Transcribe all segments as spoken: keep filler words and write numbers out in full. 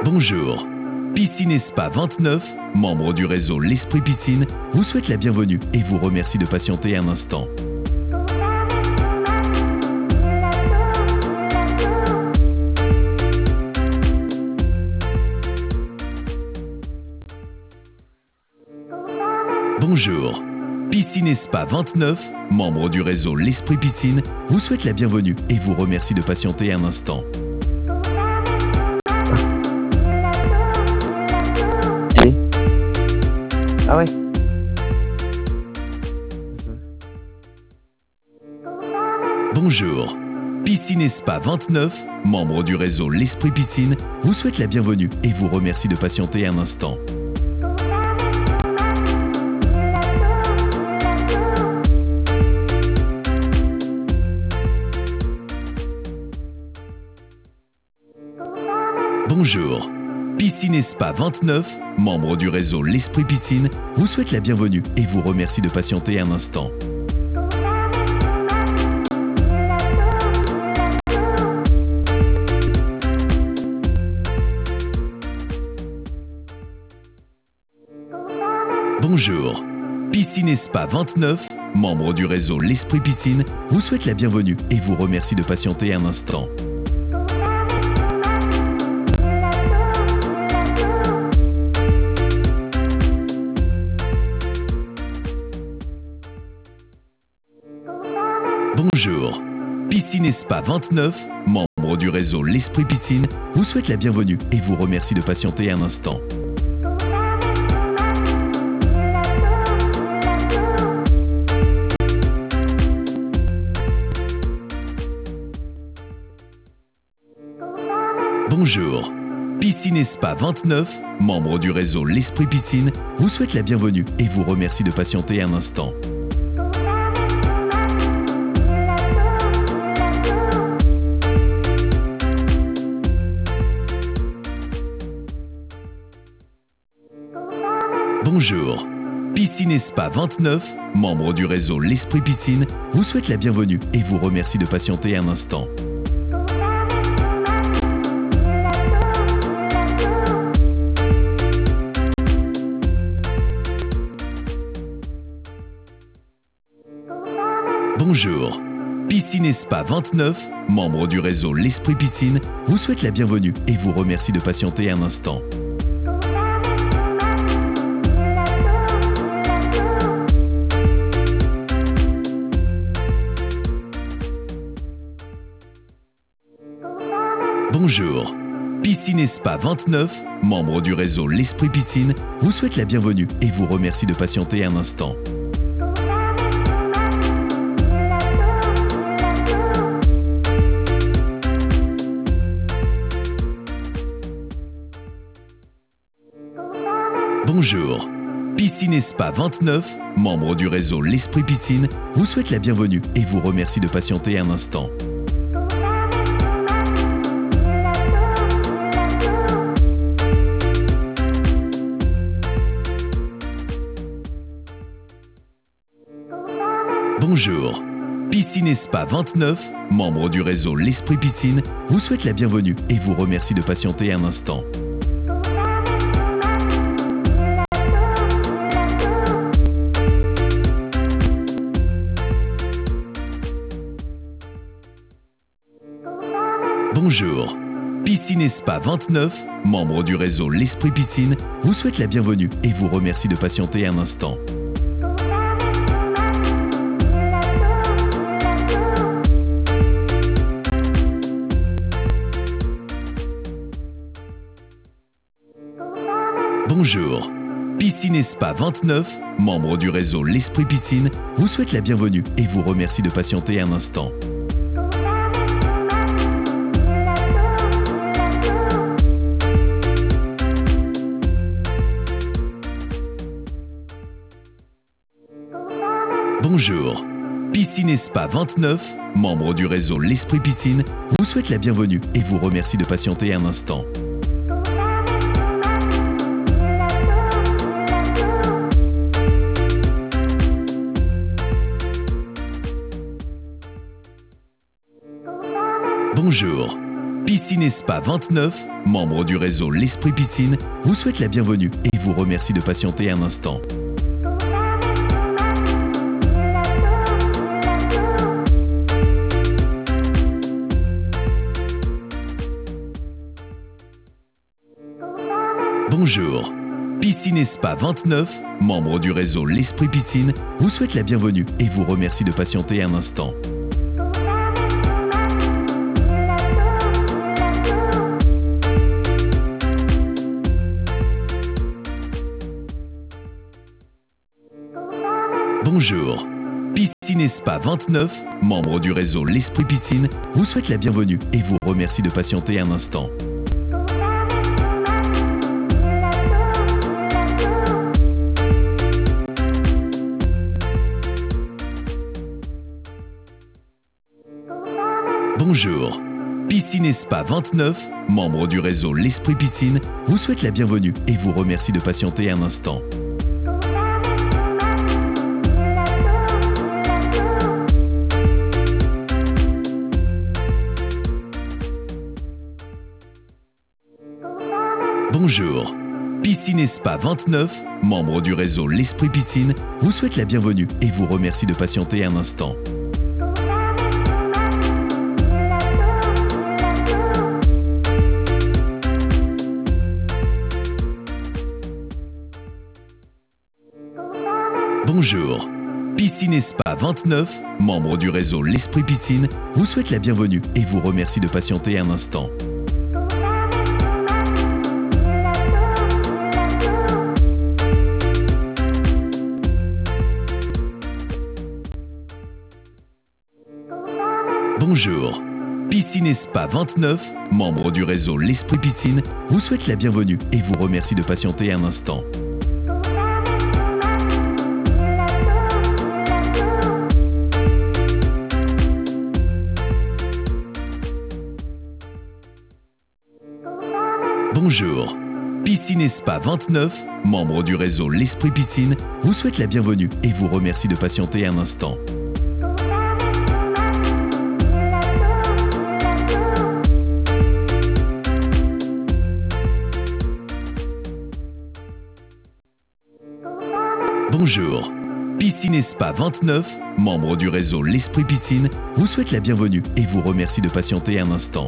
Bonjour. Piscine et Spa vingt-neuf, membre du réseau L'Esprit Piscine, vous souhaite la bienvenue et vous remercie de patienter un instant. Bonjour. Piscine et Spa vingt-neuf, membre du réseau L'Esprit Piscine, vous souhaite la bienvenue et vous remercie de patienter un instant. Ah ouais. Bonjour. Piscine et Spa vingt-neuf, membre du réseau L'Esprit Piscine, vous souhaite la bienvenue et vous remercie de patienter un instant. Bonjour. Piscine et Spa vingt-neuf, membre du réseau L'Esprit Piscine, vous souhaite la bienvenue et vous remercie de patienter un instant. Bonjour. Piscine et Spa vingt-neuf, membre du réseau L'Esprit Piscine, vous souhaite la bienvenue et vous remercie de patienter un instant. Bonjour. Piscine et Spa vingt-neuf, membre du réseau L'Esprit Piscine, vous souhaite la bienvenue et vous remercie de patienter un instant. Bonjour. Piscine et Spa vingt-neuf, membre du réseau L'Esprit Piscine, vous souhaite la bienvenue et vous remercie de patienter un instant. Bonjour. Piscine et Spa vingt-neuf, membre du réseau L'Esprit Piscine, vous souhaite la bienvenue et vous remercie de patienter un instant. Bonjour. Piscine et Spa vingt-neuf, membre du réseau L'Esprit Piscine, vous souhaite la bienvenue et vous remercie de patienter un instant. Bonjour. Piscine et Spa vingt-neuf, membre du réseau L'Esprit Piscine, vous souhaite la bienvenue et vous remercie de patienter un instant. Bonjour. Piscine et Spa vingt-neuf, membre du réseau L'Esprit Piscine, vous souhaite la bienvenue et vous remercie de patienter un instant. Bonjour. Piscine et Spa vingt-neuf, membre du réseau L'Esprit Piscine, vous souhaite la bienvenue et vous remercie de patienter un instant. Bonjour. Piscine et Spa vingt-neuf, membre du réseau L'Esprit Piscine, vous souhaite la bienvenue et vous remercie de patienter un instant. Bonjour. Piscine et Spa vingt-neuf, membre du réseau L'Esprit Piscine, vous souhaite la bienvenue et vous remercie de patienter un instant. Bonjour. Piscine et Spa vingt-neuf, membre du réseau L'Esprit Piscine, vous souhaite la bienvenue et vous remercie de patienter un instant. Bonjour. Piscine et Spa vingt-neuf, membre du réseau L'Esprit Piscine, vous souhaite la bienvenue et vous remercie de patienter un instant. Bonjour. Piscine et Spa vingt-neuf, membre du réseau L'Esprit Piscine, vous souhaite la bienvenue et vous remercie de patienter un instant. Bonjour. Piscine et Spa vingt-neuf, membre du réseau L'Esprit Piscine, vous souhaite la bienvenue et vous remercie de patienter un instant. Bonjour. Piscine et Spa vingt-neuf, membre du réseau L'Esprit Piscine, vous souhaite la bienvenue et vous remercie de patienter un instant. Bonjour. Piscine et Spa vingt-neuf, membre du réseau L'Esprit Piscine, vous souhaite la bienvenue et vous remercie de patienter un instant. Bonjour. Piscine et Spa vingt-neuf, membre du réseau L'Esprit Piscine, vous souhaite la bienvenue et vous remercie de patienter un instant. Bonjour. Piscine et Spa vingt-neuf, membre du réseau L'Esprit Piscine, vous souhaite la bienvenue et vous remercie de patienter un instant. Bonjour. Piscine et Spa vingt-neuf, membre du réseau L'Esprit Piscine, vous souhaite la bienvenue et vous remercie de patienter un instant. Bonjour. Piscine et Spa vingt-neuf, membre du réseau L'Esprit Piscine, vous souhaite la bienvenue et vous remercie de patienter un instant.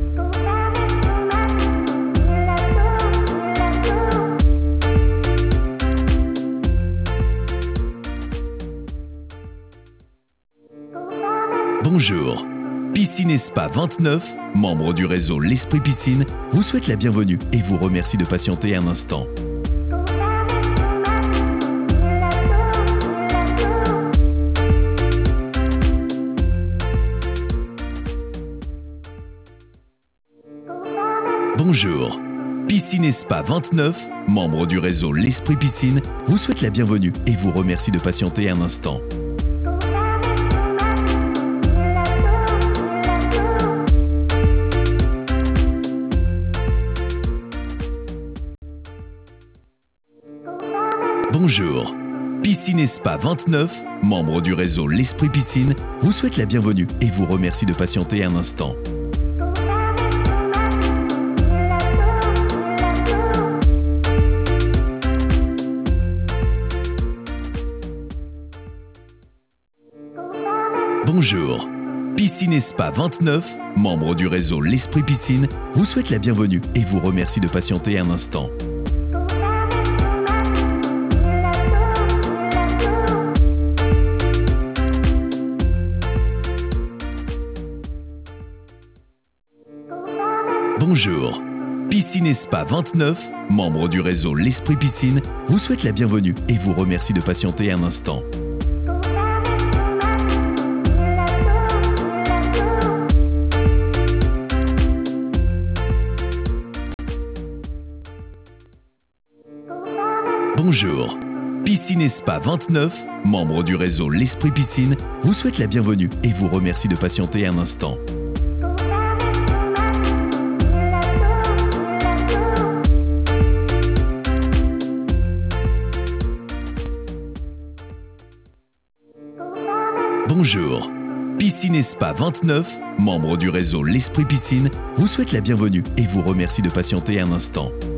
Bonjour. Piscine et Spa vingt-neuf, membre du réseau L'Esprit Piscine, vous souhaite la bienvenue et vous remercie de patienter un instant. Bonjour. Piscine et Spa vingt-neuf, membre du réseau L'Esprit Piscine, vous souhaite la bienvenue et vous remercie de patienter un instant. Bonjour. Piscine et Spa vingt-neuf, membre du réseau L'Esprit Piscine, vous souhaite la bienvenue et vous remercie de patienter un instant. Bonjour. Piscine et Spa vingt-neuf, membre du réseau L'Esprit Piscine, vous souhaite la bienvenue et vous remercie de patienter un instant. Bonjour. Piscine et Spa vingt-neuf, membre du réseau L'Esprit Piscine, vous souhaite la bienvenue et vous remercie de patienter un instant. Bonjour. Piscine et Spa vingt-neuf, membre du réseau L'Esprit Piscine, vous souhaite la bienvenue et vous remercie de patienter un instant. Bonjour. Piscine et Spa Spa vingt-neuf, membre du réseau L'Esprit Piscine, vous souhaite la bienvenue et vous remercie de patienter un instant.